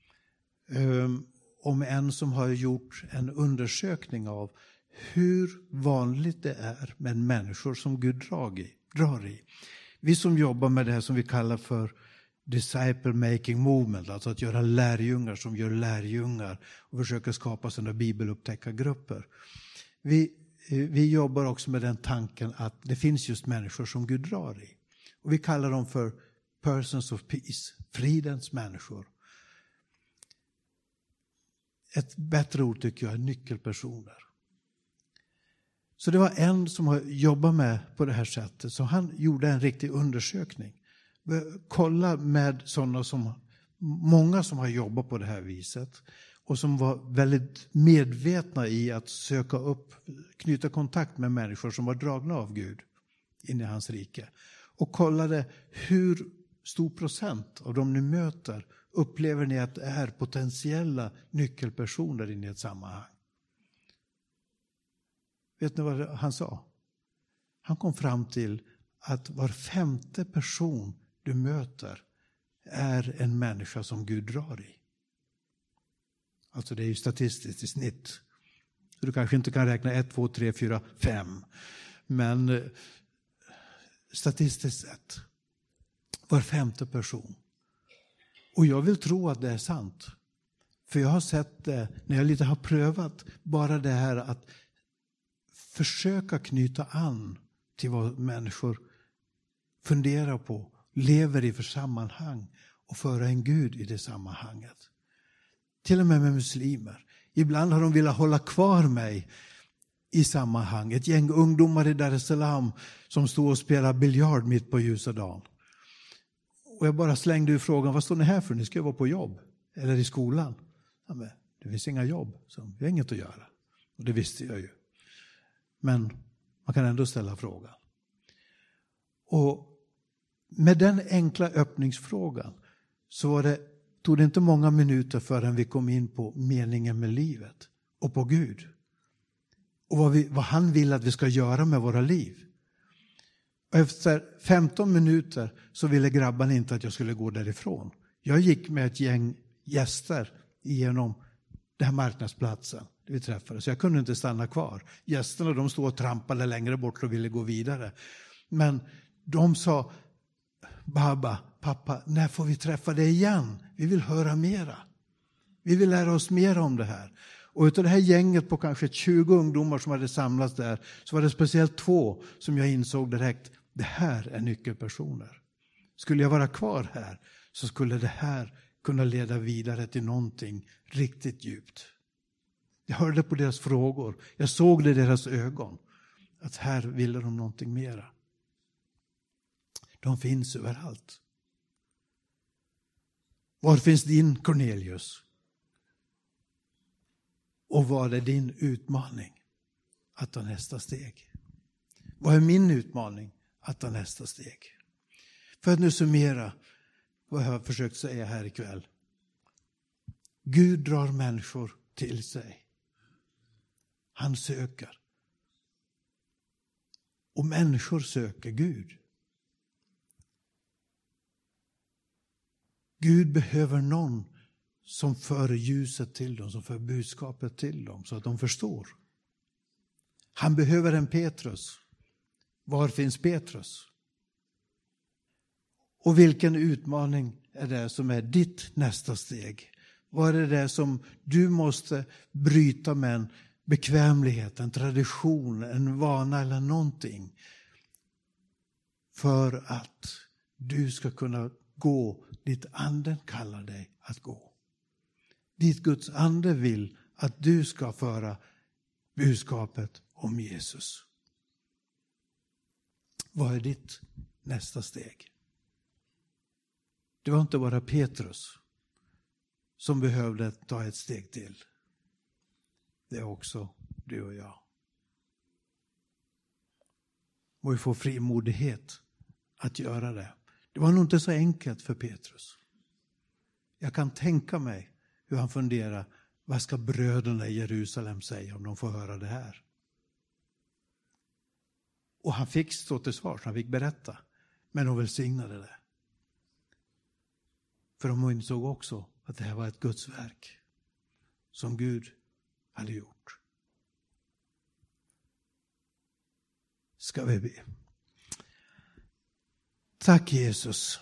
om en som har gjort en undersökning av hur vanligt det är med människor som Gud drar i. Vi som jobbar med det här som vi kallar för disciple making movement, alltså att göra lärjungar som gör lärjungar och försöker skapa sådana bibelupptäckargrupper. Vi jobbar också med den tanken att det finns just människor som Gud drar i. Och vi kallar dem för persons of peace, fridens människor. Ett bättre ord tycker jag är nyckelpersoner. Så det var en som har jobbat med på det här sättet, så han gjorde en riktig undersökning. Kolla med sådana många som har jobbat på det här viset. Och som var väldigt medvetna i att knyta kontakt med människor som var dragna av Gud in i hans rike. Och kollade hur stor procent av de ni möter upplever ni att det är potentiella nyckelpersoner in i ett sammanhang. Vet ni vad han sa? Han kom fram till att var 5:e person du möter är en människa som Gud drar i. Alltså det är ju statistiskt i snitt. Så du kanske inte kan räkna 1, 2, 3, 4, 5. Men statistiskt sett. Var 5:e person. Och jag vill tro att det är sant. För jag har sett det när jag lite har prövat bara det här att försöka knyta an till vad människor funderar på, lever i för sammanhang och föra en Gud i det sammanhanget. Till och med muslimer. Ibland har de velat hålla kvar mig i sammanhang. Ett gäng ungdomar i Dar es Salaam som stod och spelade biljard mitt på ljusa dagen. Och jag bara slängde ur frågan, vad står ni här för? Ni ska vara på jobb eller i skolan. Ja, men det finns inga jobb, så vi har inget att göra. Och det visste jag ju. Men man kan ändå ställa frågan. Och med den enkla öppningsfrågan så tog det inte många minuter förrän vi kom in på meningen med livet och på Gud. Och vad han vill att vi ska göra med våra liv. Och efter 15 minuter så ville grabbarna inte att jag skulle gå därifrån. Jag gick med ett gäng gäster igenom den här marknadsplatsen där vi träffades. Så jag kunde inte stanna kvar. Gästerna de stod och trampade längre bort och ville gå vidare. Men de sa, Baba, pappa, när får vi träffa dig igen? Vi vill höra mera. Vi vill lära oss mer om det här. Och utav det här gänget på kanske 20 ungdomar som hade samlats där så var det speciellt 2 som jag insåg direkt, det här är nyckelpersoner. Skulle jag vara kvar här så skulle det här kunna leda vidare till någonting riktigt djupt. Jag hörde på deras frågor, jag såg det i deras ögon, att här ville de någonting mera. De finns överallt. Var finns din Cornelius? Och vad är din utmaning att ta nästa steg? Vad är min utmaning att ta nästa steg? För att nu summera vad jag har försökt säga här ikväll. Gud drar människor till sig. Han söker. Och människor söker Gud. Gud behöver någon som för ljuset till dem, som för budskapet till dem så att de förstår. Han behöver en Petrus. Var finns Petrus? Och vilken utmaning är det som är ditt nästa steg? Vad är det som du måste bryta med en bekvämlighet, en tradition, en vana eller någonting för att du ska kunna gå dit anden kallar dig att gå? Dit Guds ande vill att du ska föra budskapet om Jesus. Vad är ditt nästa steg? Det var inte bara Petrus som behövde ta ett steg till. Det är också du och jag. Och vi får frimodighet att göra det. Det var nog inte så enkelt för Petrus. Jag kan tänka mig hur han funderar, vad ska bröderna i Jerusalem säga om de får höra det här? Och han fick stå till svars, han fick berätta. Men de välsignade det. För de insåg också att det här var ett Guds verk som Gud hade gjort. Ska vi be. Tack Jesus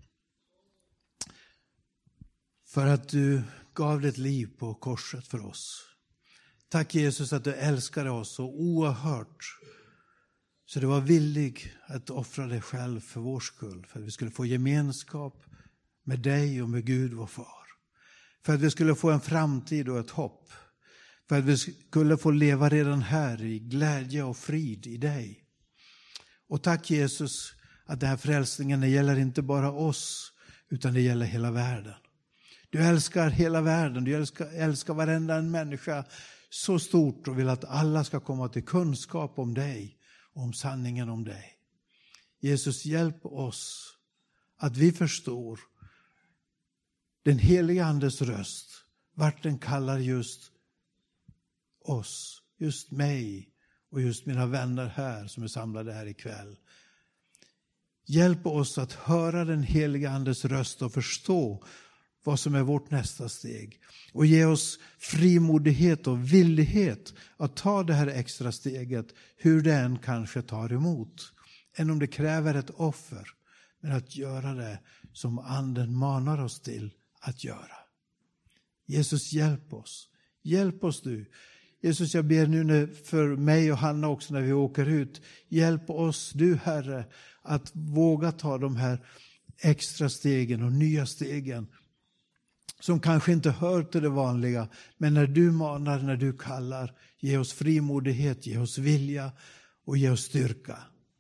för att du gav ditt liv på korset för oss. Tack Jesus att du älskade oss så oerhört så du var villig att offra dig själv för vår skull. För att vi skulle få gemenskap med dig och med Gud vår far. För att vi skulle få en framtid och ett hopp. För att vi skulle få leva redan här i glädje och frid i dig. Och tack Jesus att den här frälsningen det gäller inte bara oss utan det gäller hela världen. Du älskar hela världen, du älskar varenda en människa så stort och vill att alla ska komma till kunskap om dig och om sanningen om dig. Jesus, hjälp oss att vi förstår den heliga andes röst, vart den kallar just oss, just mig och just mina vänner här som är samlade här ikväll. Hjälp oss att höra den heliga andes röst och förstå vad som är vårt nästa steg. Och ge oss frimodighet och villighet att ta det här extra steget, hur det än kanske tar emot. Än om det kräver ett offer, men att göra det som anden manar oss till att göra. Jesus, hjälp oss. Hjälp oss du. Jesus, jag ber nu för mig och Hanna också när vi åker ut. Hjälp oss du, Herre, att våga ta de här extra stegen och nya stegen som kanske inte hör till det vanliga. Men när du manar, när du kallar, ge oss frimodighet, ge oss vilja och ge oss styrka.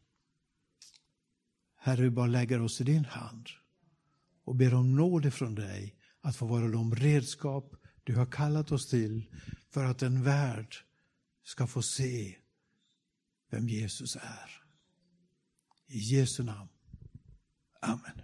Herre, vi bara lägger oss i din hand och ber om nåd ifrån dig att få vara de redskap du har kallat oss till för att en värld ska få se vem Jesus är. I Jesu namn. Amen.